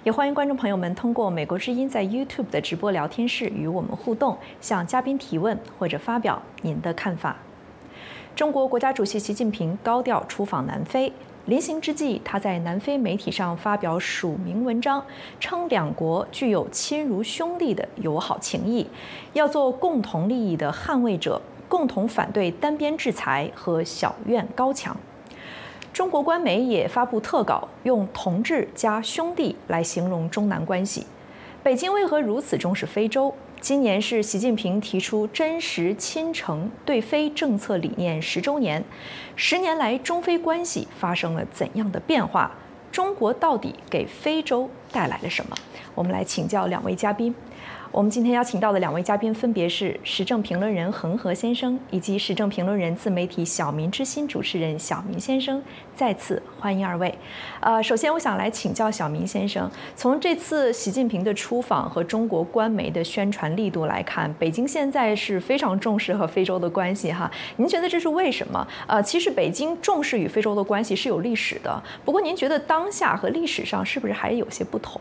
也欢迎观众朋友们通过美国之音在 YouTube 的直播聊天室与我们互动，向嘉宾提问或者发表您的看法。中国国家主席习近平高调出访南非，临行之际，他在南非媒体上发表署名文章，称两国具有亲如兄弟的友好情谊，要做共同利益的捍卫者，共同反对单边制裁和小院高墙。中国官媒也发布特稿，用同志加兄弟来形容中南关系。北京为何如此重视非洲？今年是习近平提出真实亲诚对非政策理念10周年，10年来中非关系发生了怎样的变化？中国到底给非洲带来了什么？我们来请教两位嘉宾。我们今天邀请到的两位嘉宾分别是时政评论人恒河先生以及时政评论人自媒体小民之心主持人小民先生，再次欢迎二位。首先我想来请教小民先生，从这次习近平的出访和中国官媒的宣传力度来看，北京现在是非常重视和非洲的关系哈。您觉得这是为什么？其实北京重视与非洲的关系是有历史的，不过您觉得当下和历史上是不是还有些不同？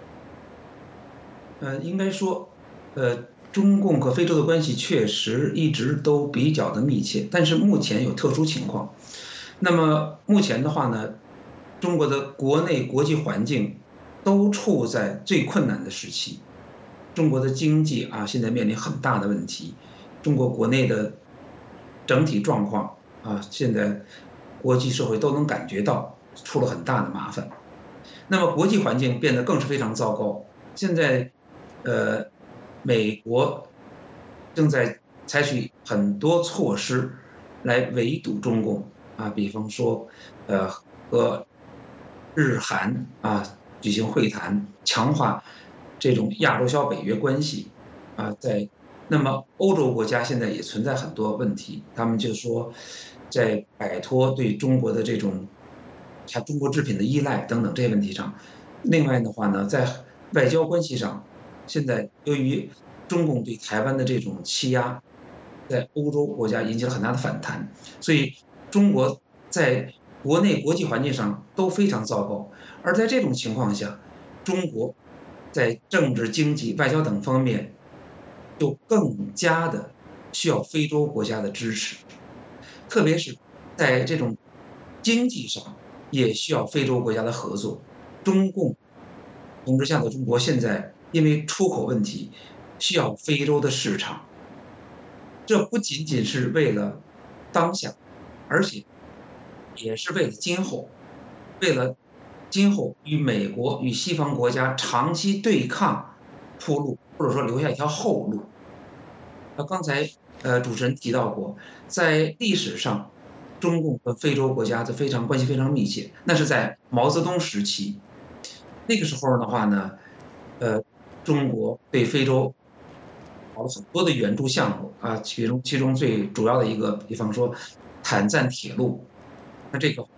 应该说，中共和非洲的关系确实一直都比较的密切，但是目前有特殊情况。那么目前的话呢，中国的国内国际环境都处在最困难的时期，中国的经济现在面临很大的问题，中国国内的整体状况现在国际社会都能感觉到出了很大的麻烦。那么国际环境变得更是非常糟糕，现在美国正在采取很多措施来围堵中共比方说和日韩举行会谈，强化这种亚洲小北约关系那么欧洲国家现在也存在很多问题，他们就说在摆脱对中国的这种中国制品的依赖等等这些问题上。另外的话呢，在外交关系上，现在由于中共对台湾的这种欺压，在欧洲国家引起了很大的反弹，所以中国在国内国际环境上都非常糟糕。而在这种情况下，中国在政治、经济、外交等方面就更加的需要非洲国家的支持，特别是在这种经济上也需要非洲国家的合作。中共统治下的中国现在因为出口问题需要非洲的市场，这不仅仅是为了当下，而且也是为了今后，为了今后与美国与西方国家长期对抗铺路，或者说留下一条后路。刚才主持人提到过，在历史上中共和非洲国家的关系非常密切，那是在毛泽东时期。那个时候的话呢，中国对非洲搞了很多的援助项目其中最主要的一个，比方说坦赞铁路，那这个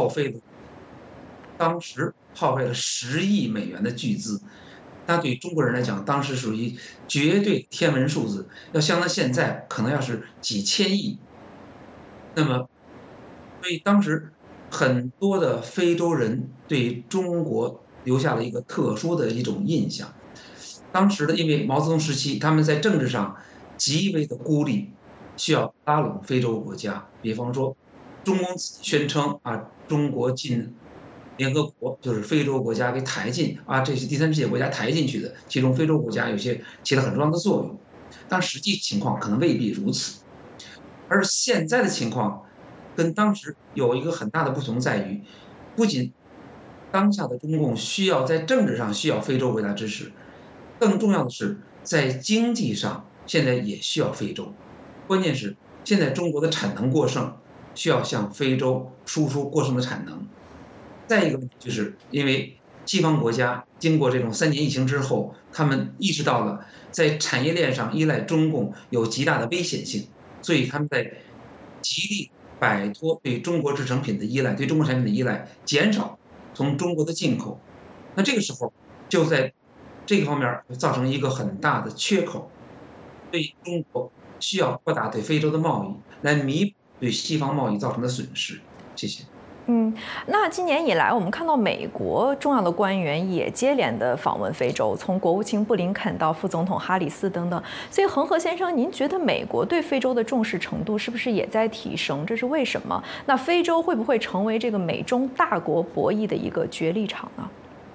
当时耗费了10亿美元的巨资，那对中国人来讲，当时属于绝对天文数字，要相当现在可能要是几千亿。那么，所以当时很多的非洲人对中国留下了一个特殊的一种印象。当时的因为毛泽东时期，他们在政治上极为的孤立，需要拉拢非洲国家。比方说，中共宣称中国进联合国就是非洲国家给抬进这些第三世界国家抬进去的，其中非洲国家有些起了很重要的作用，但实际情况可能未必如此。而现在的情况跟当时有一个很大的不同在于，不仅当下的中共在政治上需要非洲国家支持，更重要的是在经济上现在也需要非洲。关键是现在中国的产能过剩，需要向非洲输出过剩的产能。再一个问题就是因为西方国家经过这种3年疫情之后，他们意识到了在产业链上依赖中共有极大的危险性，所以他们在极力摆脱对中国制成品的依赖，对中国产品的依赖，减少从中国的进口。那这个时候就在这个方面造成一个很大的缺口，所以中国需要扩大对非洲的贸易，来弥补对西方贸易造成的损失。谢谢。 那今年以来，我们看到美国重要的官员也接连的访问非洲，从国务卿布林肯到副总统哈里斯等等。所以，恒河先生，您觉得美国对非洲的重视程度是不是也在提升？这是为什么？那非洲会不会成为这个美中大国博弈的一个角力场呢？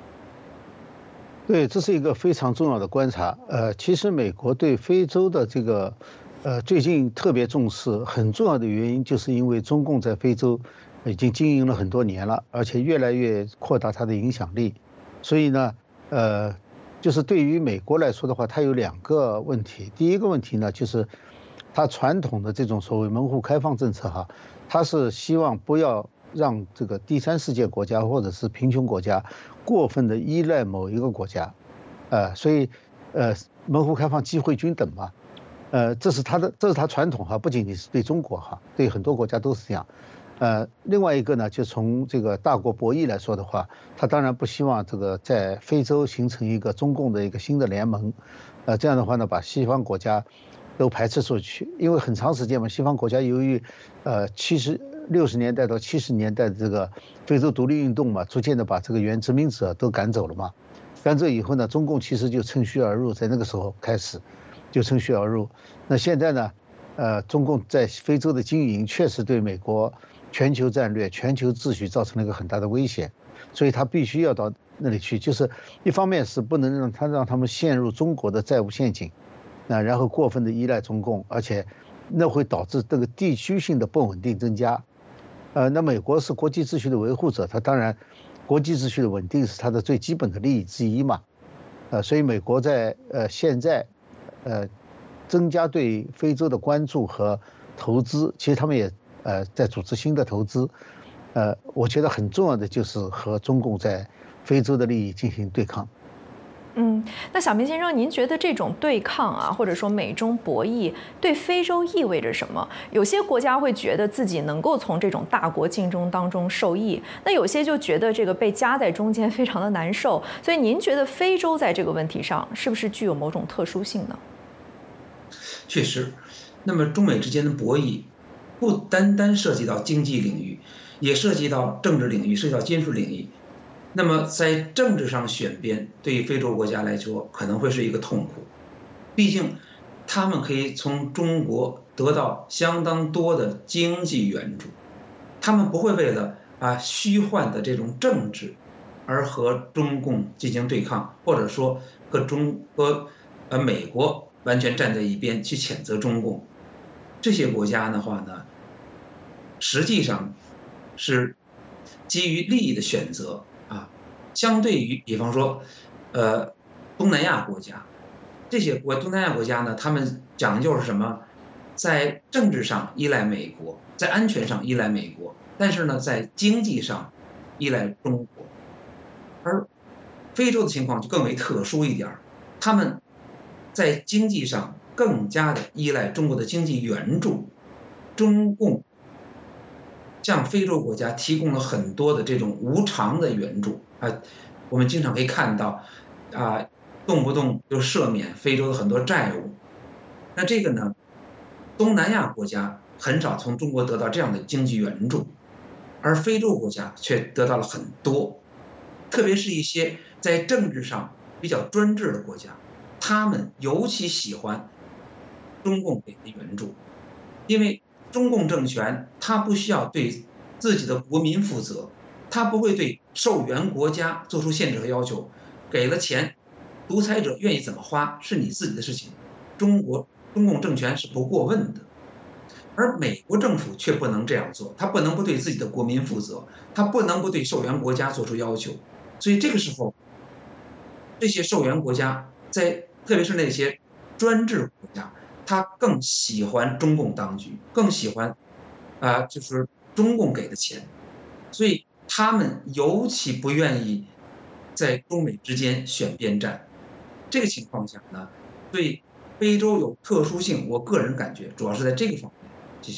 对，这是一个非常重要的观察。其实美国对非洲的这个最近特别重视，很重要的原因就是因为中共在非洲已经经营了很多年了，而且越来越扩大它的影响力。所以呢，就是对于美国来说的话，它有2个问题。第一个问题呢，就是它传统的这种所谓门户开放政策哈，它是希望不要让这个第三世界国家或者是贫穷国家过分的依赖某一个国家，所以门户开放机会均等嘛。这是它传统哈，不仅仅是对中国哈，对很多国家都是这样。另外一个呢，就从这个大国博弈来说的话，他当然不希望这个在非洲形成一个中共的一个新的联盟，这样的话呢，把西方国家都排斥出去。因为很长时间嘛，西方国家由于60年代到70年代的这个非洲独立运动嘛，逐渐的把这个原殖民者都赶走了嘛。赶走以后呢，中共其实就趁虚而入，在那个时候开始就趁虚而入。那现在呢，中共在非洲的经营确实对美国全球战略、全球秩序造成了一个很大的威胁，所以他必须要到那里去。就是一方面是不能让他们陷入中国的债务陷阱，然后过分的依赖中共，而且那会导致这个地区性的不稳定增加。那美国是国际秩序的维护者，他当然国际秩序的稳定是他的最基本的利益之一嘛。所以美国在现在增加对非洲的关注和投资，其实他们也在组织新的投资。我觉得很重要的就是和中共在非洲的利益进行对抗。 那小明先生，您觉得这种对抗啊，或者说美中博弈，对非洲意味着什么？有些国家会觉得自己能够从这种大国竞争当中受益，那有些就觉得这个被夹在中间非常的难受。所以您觉得非洲在这个问题上是不是具有某种特殊性呢？ 确实，那么中美之间的博弈不单单涉及到经济领域，也涉及到政治领域，涉及到军事领域。那么在政治上选边，对于非洲国家来说可能会是一个痛苦，毕竟他们可以从中国得到相当多的经济援助，他们不会为了虚幻的这种政治而和中共进行对抗，或者说和美国完全站在一边去谴责中共。这些国家的话呢，实际上是基于利益的选择相对于比方说东南亚国家，这些东南亚国家呢，他们讲究是什么？在政治上依赖美国，在安全上依赖美国，但是呢，在经济上依赖中国。而非洲的情况就更为特殊一点，他们在经济上更加的依赖中国的经济援助。中共向非洲国家提供了很多的这种无偿的援助我们经常可以看到动不动就赦免非洲的很多债务。那这个呢，东南亚国家很少从中国得到这样的经济援助，而非洲国家却得到了很多。特别是一些在政治上比较专制的国家，他们尤其喜欢中共给的援助，因为中共政权它不需要对自己的国民负责，它不会对受援国家做出限制和要求，给了钱，独裁者愿意怎么花是你自己的事情，中共政权是不过问的。而美国政府却不能这样做，他不能不对自己的国民负责，他不能不对受援国家做出要求。所以这个时候，这些受援国家特别是那些专制国家，他更喜欢中共当局，更喜欢就是中共给的钱，所以他们尤其不愿意在中美之间选边站。这个情况下呢，对非洲有特殊性，我个人感觉主要是在这个方面。谢谢。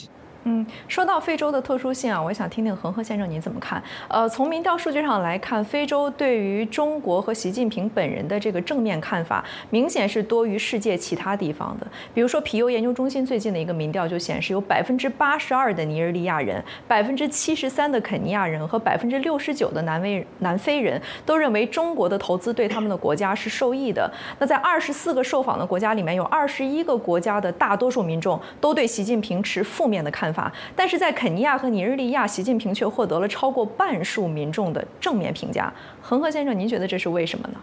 说到非洲的特殊性啊，我想听听恒河先生您怎么看？从民调数据上来看，非洲对于中国和习近平本人的这个正面看法，明显是多于世界其他地方的。比如说，皮尤研究中心最近的一个民调就显示，有82%的尼日利亚人、73%的肯尼亚人和69%的南非人都认为中国的投资对他们的国家是受益的。那在24个受访的国家里面，有21个国家的大多数民众都对习近平持负面的看法。但是在肯尼亚和尼日利亚，习近平却获得了超过半数民众的正面评价。恒河先生，您觉得这是为什么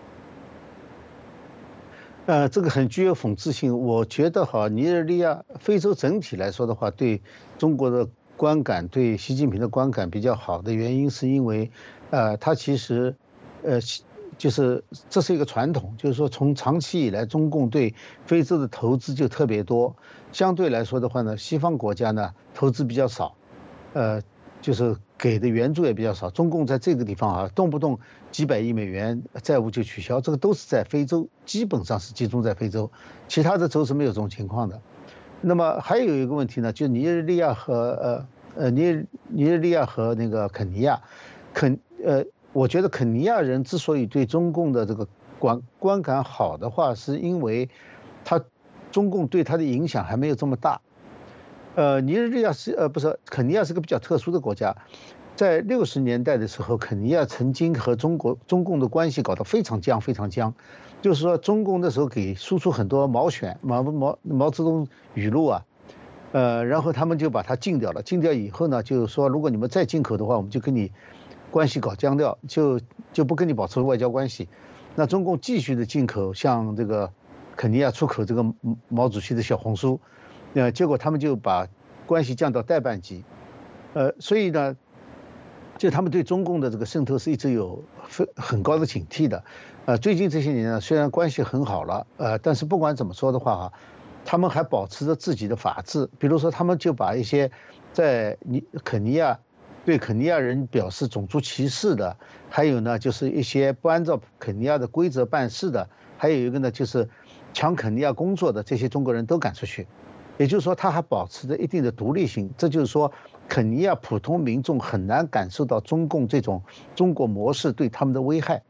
呢？这个很具有讽刺性。我觉得尼日利亚、非洲整体来说的话，对中国的观感、对习近平的观感比较好的原因，是因为，它其实，就是这是一个传统，就是说从长期以来，中共对非洲的投资就特别多。相对来说的话呢，西方国家呢投资比较少，就是给的援助也比较少。中共在这个地方动不动几百亿美元债务就取消，这个都是在非洲，基本上是集中在非洲，其他的州是没有这种情况的。那么还有一个问题呢，就尼日利亚和那个肯尼亚，我觉得肯尼亚人之所以对中共的这个观感好的话，是因为中共对他的影响还没有这么大。尼日利亚肯尼亚是个比较特殊的国家，在60年代的时候，肯尼亚曾经和中共的关系搞得非常僵，非常僵。就是说，中共那时候给输出很多毛泽东语录啊，然后他们就把它禁掉了。禁掉以后呢，就是说，如果你们再进口的话，我们就跟你关系搞僵掉，就不跟你保持外交关系。那中共继续的进口，像这个肯尼亚出口这个毛主席的小红书，结果他们就把关系降到代办级，所以呢，就他们对中共的这个渗透是一直有很高的警惕的。最近这些年呢，虽然关系很好了，但是不管怎么说的话他们还保持着自己的法治。比如说，他们就把一些在肯尼亚对肯尼亚人表示种族歧视的，还有呢就是一些不按照肯尼亚的规则办事的，还有一个呢就是抢肯尼亚工作的这些中国人都赶出去。也就是说，他还保持着一定的独立性。这就是说，肯尼亚普通民众很难感受到中共这种中国模式对他们的危害。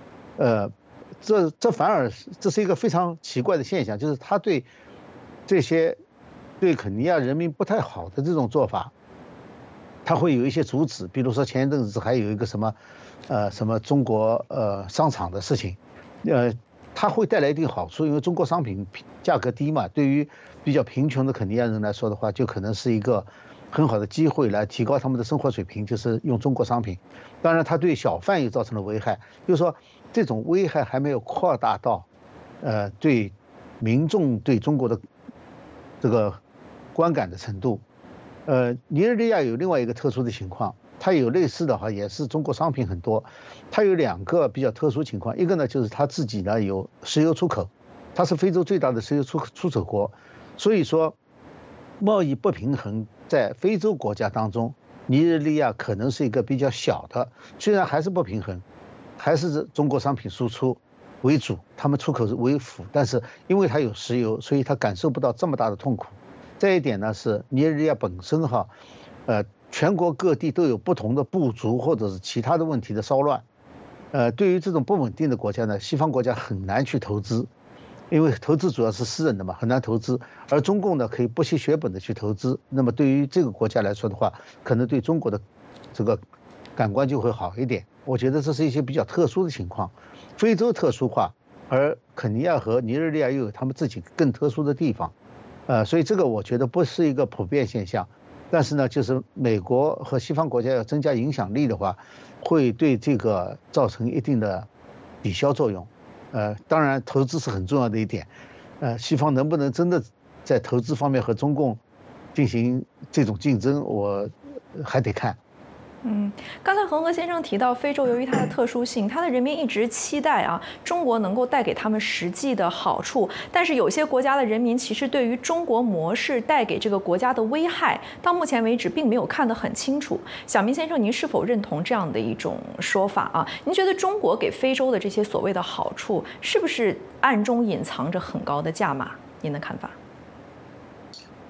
这反而这是一个非常奇怪的现象，就是他对这些对肯尼亚人民不太好的这种做法，他会有一些阻止。比如说前一阵子还有一个什么中国商场的事情，它会带来一定好处，因为中国商品价格低嘛，对于比较贫穷的肯尼亚人来说的话，就可能是一个很好的机会来提高他们的生活水平，就是用中国商品。当然，它对小贩也造成了危害，就是说这种危害还没有扩大到，对民众对中国的这个观感的程度。尼日利亚有另外一个特殊的情况，它有类似的也是中国商品很多。它有2个比较特殊情况，一个呢就是它自己呢有石油出口，它是非洲最大的石油出口国，所以说贸易不平衡在非洲国家当中，尼日利亚可能是一个比较小的，虽然还是不平衡，还是中国商品输出为主，他们出口是为辅，但是因为它有石油，所以它感受不到这么大的痛苦。再一点呢是尼日利亚本身全国各地都有不同的部族或者是其他的问题的骚乱，对于这种不稳定的国家呢，西方国家很难去投资，因为投资主要是私人的嘛，很难投资。而中共呢，可以不惜血本的去投资。那么对于这个国家来说的话，可能对中国的这个感官就会好一点。我觉得这是一些比较特殊的情况，非洲特殊化，而肯尼亚和尼日利亚又有他们自己更特殊的地方，所以这个我觉得不是一个普遍现象。但是呢，就是美国和西方国家要增加影响力的话，会对这个造成一定的抵消作用。当然投资是很重要的一点，西方能不能真的在投资方面和中共进行这种竞争，我还得看。 刚才恒河先生提到，非洲由于它的特殊性，它的人民一直期待中国能够带给他们实际的好处。但是有些国家的人民其实对于中国模式带给这个国家的危害，到目前为止并没有看得很清楚。小明先生，您是否认同这样的一种说法您觉得中国给非洲的这些所谓的好处，是不是暗中隐藏着很高的价码？您的看法？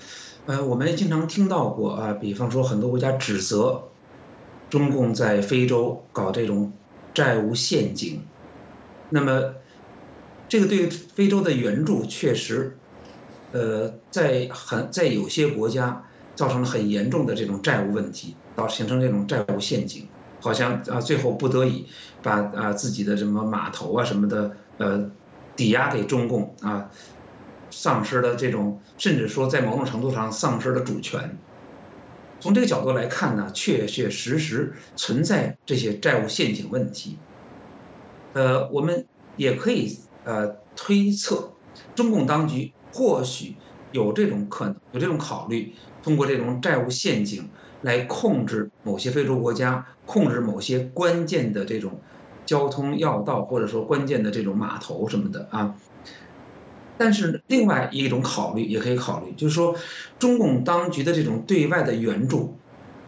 我们经常听到过啊，比方说很多国家指责中共在非洲搞这种债务陷阱，那么这个对非洲的援助确实，在有些国家造成了很严重的这种债务问题，形成这种债务陷阱，好像最后不得已把自己的什么码头啊什么的抵押给中共啊。丧失了这种，甚至说在某种程度上丧失了主权。从这个角度来看呢，确确实实存在这些债务陷阱问题。我们也可以推测，中共当局或许有这种可能，有这种考虑，通过这种债务陷阱来控制某些非洲国家，控制某些关键的这种交通要道，或者说关键的这种码头什么的啊。但是另外一种考虑也可以考虑，就是说，中共当局的这种对外的援助，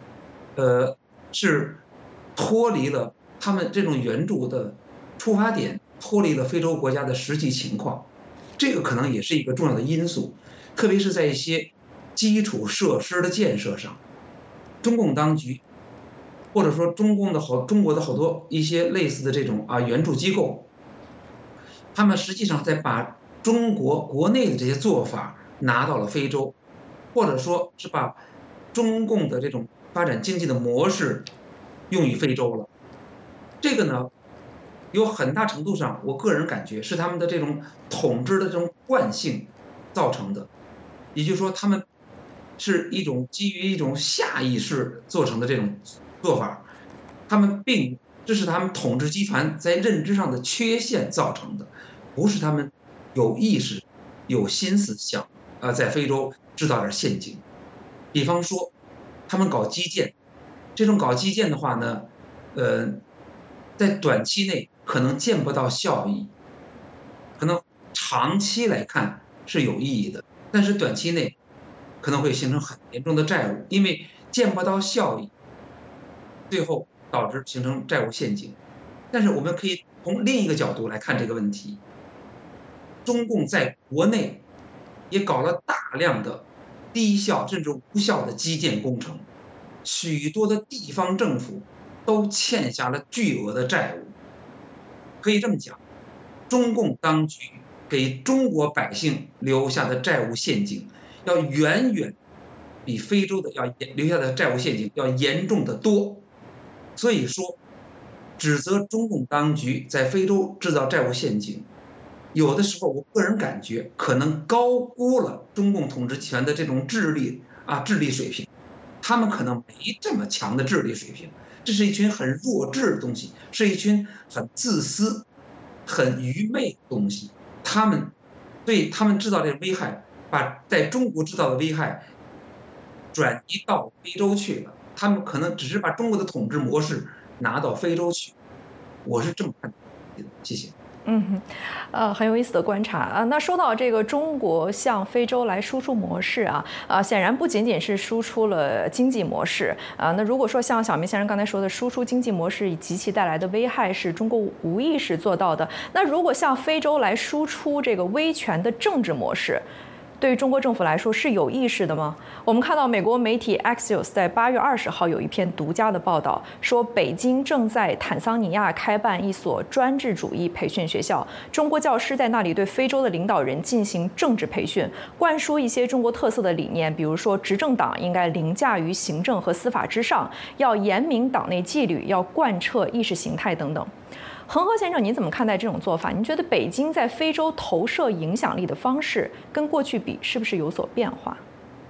是脱离了他们这种援助的出发点，脱离了非洲国家的实际情况，这个可能也是一个重要的因素，特别是在一些基础设施的建设上，中共当局或者说中国的好多一些类似的这种援助机构，他们实际上在把中国国内的这些做法拿到了非洲，或者说是把中共的这种发展经济的模式用于非洲了。这个呢，有很大程度上，我个人感觉是他们的这种统治的这种惯性造成的，也就是说，他们是一种基于一种下意识做成的这种做法，这是他们统治集团在认知上的缺陷造成的，不是他们有意识、有心思想在非洲制造点陷阱。比方说，他们搞基建，这种搞基建的话呢，在短期内可能见不到效益，可能长期来看是有意义的，但是短期内可能会形成很严重的债务，因为见不到效益，最后导致形成债务陷阱。但是我们可以从另一个角度来看这个问题，中共在国内也搞了大量的低效甚至无效的基建工程，许多的地方政府都欠下了巨额的债务。可以这么讲，中共当局给中国百姓留下的债务陷阱，要远远比非洲的留下的债务陷阱要严重的多。所以说，指责中共当局在非洲制造债务陷阱，有的时候我个人感觉可能高估了中共统治集团的这种智力水平，他们可能没这么强的智力水平，这是一群很弱智的东西，是一群很自私、很愚昧的东西。他们制造这个危害，把在中国制造的危害转移到非洲去了。他们可能只是把中国的统治模式拿到非洲去，我是这么看的。谢谢。 很有意思的观察啊。那说到这个中国向非洲来输出模式显然不仅仅是输出了经济模式那如果说像小明先生刚才说的，输出经济模式及其带来的危害是中国无意识做到的，那如果向非洲来输出这个威权的政治模式，对于中国政府来说是有意识的吗？我们看到美国媒体 Axios 在8月20号有一篇独家的报道，说北京正在坦桑尼亚开办一所专制主义培训学校，中国教师在那里对非洲的领导人进行政治培训，灌输一些中国特色的理念，比如说执政党应该凌驾于行政和司法之上，要严明党内纪律，要贯彻意识形态等等。恒河先生，您怎么看待这种做法？您觉得北京在非洲投射影响力的方式跟过去比，是不是有所变化？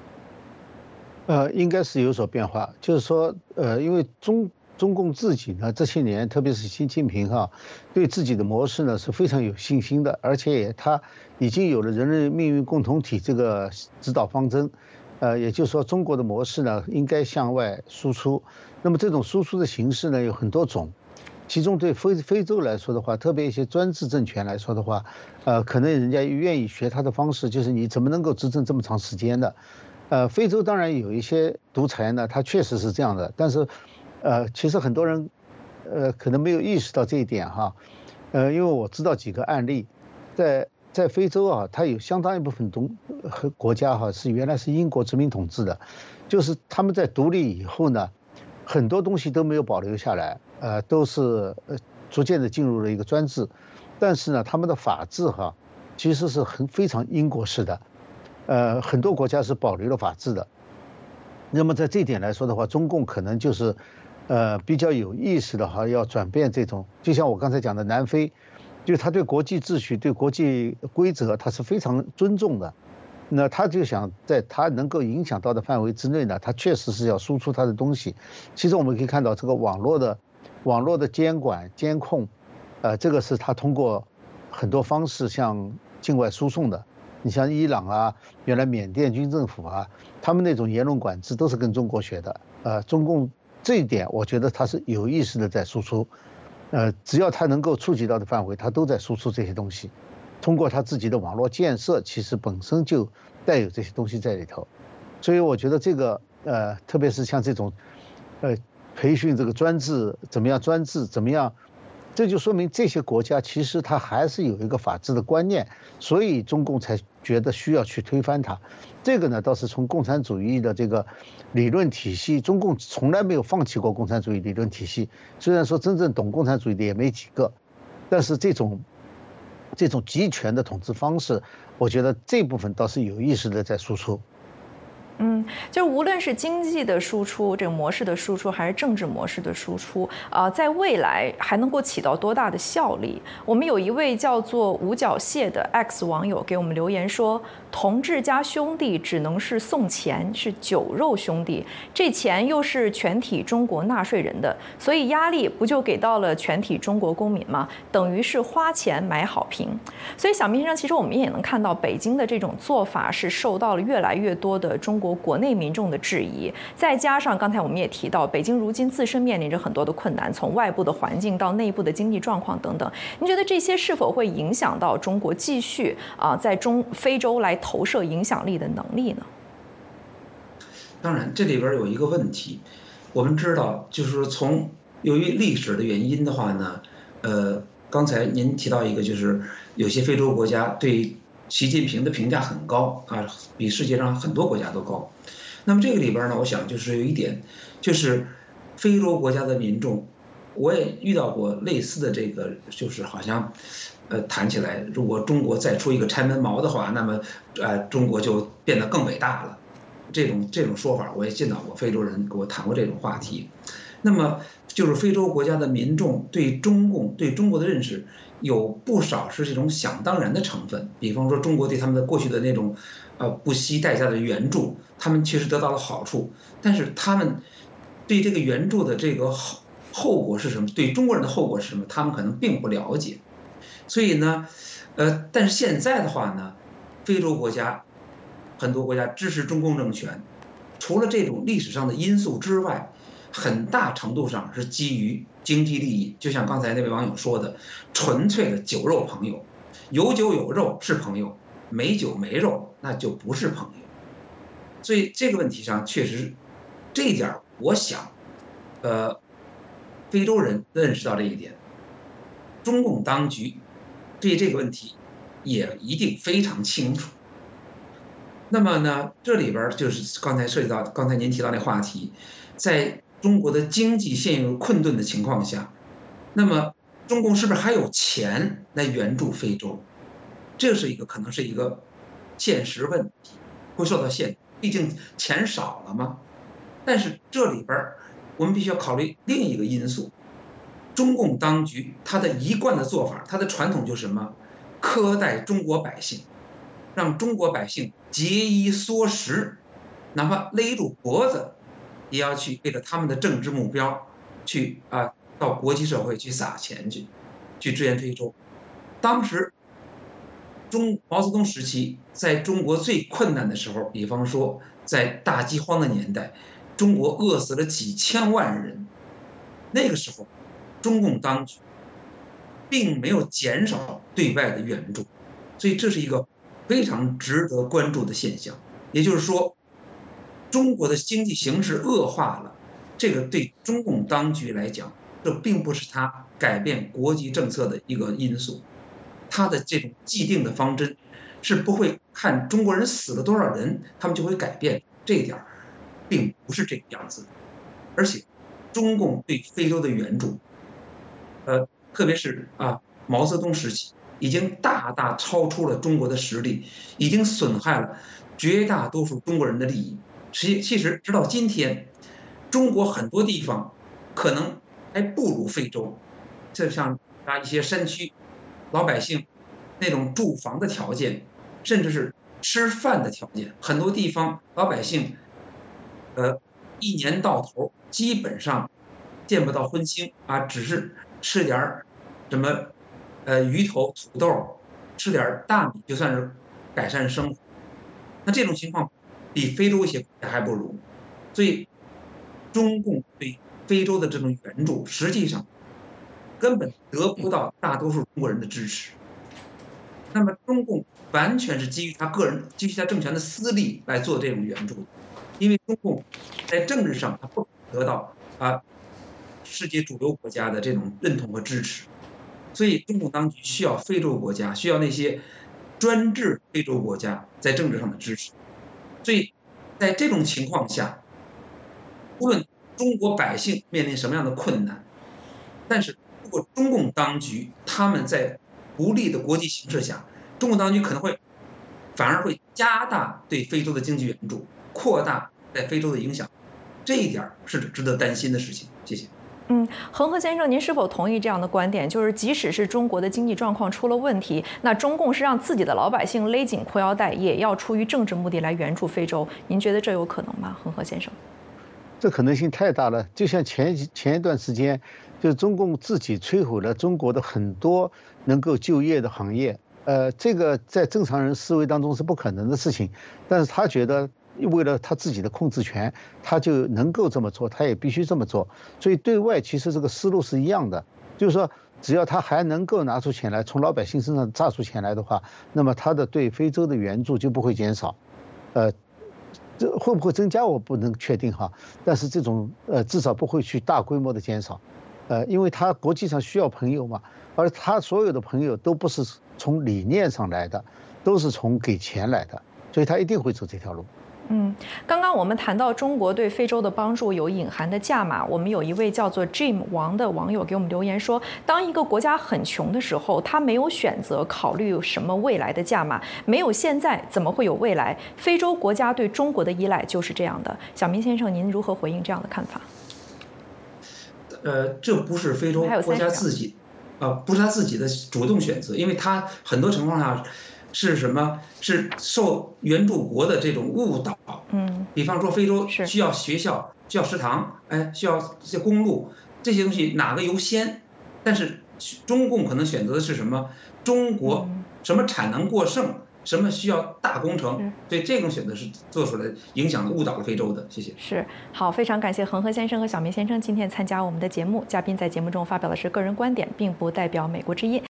应该是有所变化。就是说，因为中共自己呢这些年，特别是习近平对自己的模式呢是非常有信心的，而且他已经有了人类命运共同体这个指导方针。也就是说，中国的模式呢应该向外输出。那么这种输出的形式呢有很多种。其中对非洲来说的话，特别一些专制政权来说的话，可能人家愿意学他的方式，就是你怎么能够执政这么长时间的？非洲当然有一些独裁呢，它确实是这样的，但是，其实很多人，可能没有意识到这一点因为我知道几个案例，在在非洲啊，它有相当一部分国家哈是原来是英国殖民统治的，就是他们在独立以后呢，很多东西都没有保留下来，都是逐渐的进入了一个专制，但是呢，他们的法治哈其实是非常英国式的，很多国家是保留了法治的。那么在这一点来说的话，中共可能就是，比较有意识的哈，要转变这种，就像我刚才讲的南非，就他对国际秩序、对国际规则，他是非常尊重的。那他就想在他能够影响到的范围之内呢，他确实是要输出他的东西。其实我们可以看到，这个网络的监管、监控，这个是他通过很多方式向境外输送的。你像伊朗啊，原来缅甸军政府啊，他们那种言论管制都是跟中国学的。中共这一点，我觉得他是有意识的在输出。只要他能够触及到的范围，他都在输出这些东西。通过他自己的网络建设，其实本身就带有这些东西在里头。所以我觉得这个特别是像这种培训这个专制怎么样，专制怎么样。这就说明这些国家其实它还是有一个法治的观念，所以中共才觉得需要去推翻它。这个呢，倒是从共产主义的这个理论体系，中共从来没有放弃过共产主义理论体系。虽然说真正懂共产主义的也没几个，但是这种集权的统治方式，我觉得这部分倒是有意识的在输出。 就是无论是经济的输出这个模式的输出，还是政治模式的输出，在未来还能够起到多大的效力？我们有一位叫做五角蟹的 X 网友给我们留言说，同志家兄弟只能是送钱，是酒肉兄弟，这钱又是全体中国纳税人的，所以压力不就给到了全体中国公民吗？等于是花钱买好评。所以小明先生，其实我们也能看到北京的这种做法是受到了越来越多的中国国内民众的质疑，再加上刚才我们也提到，北京如今自身面临着很多的困难，从外部的环境到内部的经济状况等等。您觉得这些是否会影响到中国继续在非洲来投射影响力的能力呢？ 当然，这里边有一个问题，我们知道，就是说由于历史的原因的话呢，刚才您提到一个，就是有些非洲国家对习近平的评价很高啊，比世界上很多国家都高。那么这个里边呢，我想就是有一点，就是非洲国家的民众，我也遇到过类似的这个，就是好像，谈起来，如果中国再出一个拆门毛的话，那么中国就变得更伟大了。这种说法我也见到过，非洲人跟我谈过这种话题。那么就是非洲国家的民众对中国的认识有不少是这种想当然的成分，比方说中国对他们的过去的那种不惜代价的援助，他们确实得到了好处，但是他们对这个援助的这个后果是什么，对中国人的后果是什么，他们可能并不了解。所以呢，但是现在的话呢，非洲国家很多国家支持中共政权，除了这种历史上的因素之外，很大程度上是基于经济利益，就像刚才那位网友说的，纯粹的酒肉朋友，有酒有肉是朋友，没酒没肉那就不是朋友。所以这个问题上确实，这一点我想，非洲人认识到这一点，中共当局对这个问题也一定非常清楚。那么呢，这里边就是刚才涉及到刚才您提到那话题，在中国的经济陷入困顿的情况下，那么中共是不是还有钱来援助非洲？这是可能是一个现实问题，会受到限制，毕竟钱少了嘛。但是这里边我们必须要考虑另一个因素，中共当局他的一贯的做法，他的传统就是什么？苛待中国百姓，让中国百姓节衣缩食，哪怕勒住脖子，也要去为了他们的政治目标，去到国际社会去撒钱去支援非洲。当时毛泽东时期，在中国最困难的时候，比方说在大饥荒的年代，中国饿死了几千万人，那个时候，中共当局并没有减少对外的援助，所以这是一个非常值得关注的现象。也就是说，中国的经济形势恶化了，这个对中共当局来讲，这并不是他改变国际政策的一个因素。 他的这种既定的方针是不会看中国人死了多少人，他们就会改变。这一点并不是这个样子。而且，中共对非洲的援助，特别是毛泽东时期，已经大大超出了中国的实力，已经损害了绝大多数中国人的利益。其实直到今天，中国很多地方可能还不如非洲，就像一些山区，老百姓那种住房的条件，甚至是吃饭的条件，很多地方老百姓，一年到头基本上见不到荤腥只是吃点什么鱼头、土豆，吃点大米就算是改善生活。那这种情况比非洲一些国家还不如，所以中共对非洲的这种援助，实际上根本得不到大多数中国人的支持。那么中共完全是基于他政权的私利来做这种援助，因为中共在政治上他不得到世界主流国家的这种认同和支持，所以中共当局需要非洲国家，需要那些专制非洲国家在政治上的支持。所以在这种情况下，无论中国百姓面临什么样的困难，但是如果中共当局他们在不利的国际形势下，中共当局可能反而会加大对非洲的经济援助，扩大在非洲的影响，这一点是值得担心的事情。谢谢。 恒河先生，您是否同意这样的观点？就是即使是中国的经济状况出了问题，那中共是让自己的老百姓勒紧裤腰带，也要出于政治目的来援助非洲。您觉得这有可能吗，恒河先生？ 这可能性太大了。就像前一段时间，就是中共自己摧毁了中国的很多能够就业的行业。这个在正常人思维当中是不可能的事情，但是他觉得为了他自己的控制权，他就能够这么做，他也必须这么做。所以对外其实这个思路是一样的，就是说只要他还能够拿出钱来，从老百姓身上榨出钱来的话，那么他的对非洲的援助就不会减少。这会不会增加我不能确定哈，但是这种至少不会去大规模的减少。因为他国际上需要朋友嘛，而他所有的朋友都不是从理念上来的，都是从给钱来的，所以他一定会走这条路。 刚刚我们谈到中国对非洲的帮助有隐含的价码，我们有一位叫做 Jim 王的网友给我们留言说，当一个国家很穷的时候，他没有选择考虑什么未来的价码，没有现在怎么会有未来？非洲国家对中国的依赖就是这样的。小明先生，您如何回应这样的看法？ 这不是非洲国家自己，不是他自己的主动选择，因为他很多情况下是什么？是受援助国的这种误导。比方说非洲需要学校、需要食堂，需要这些公路，这些东西哪个优先？但是中共可能选择的是什么？中国什么产能过剩？什么需要大工程？所以这种选择是做出来影响了误导了非洲的。谢谢。 是好，非常感谢恒河先生和小明先生今天参加我们的节目。嘉宾在节目中发表的是个人观点，并不代表美国之音。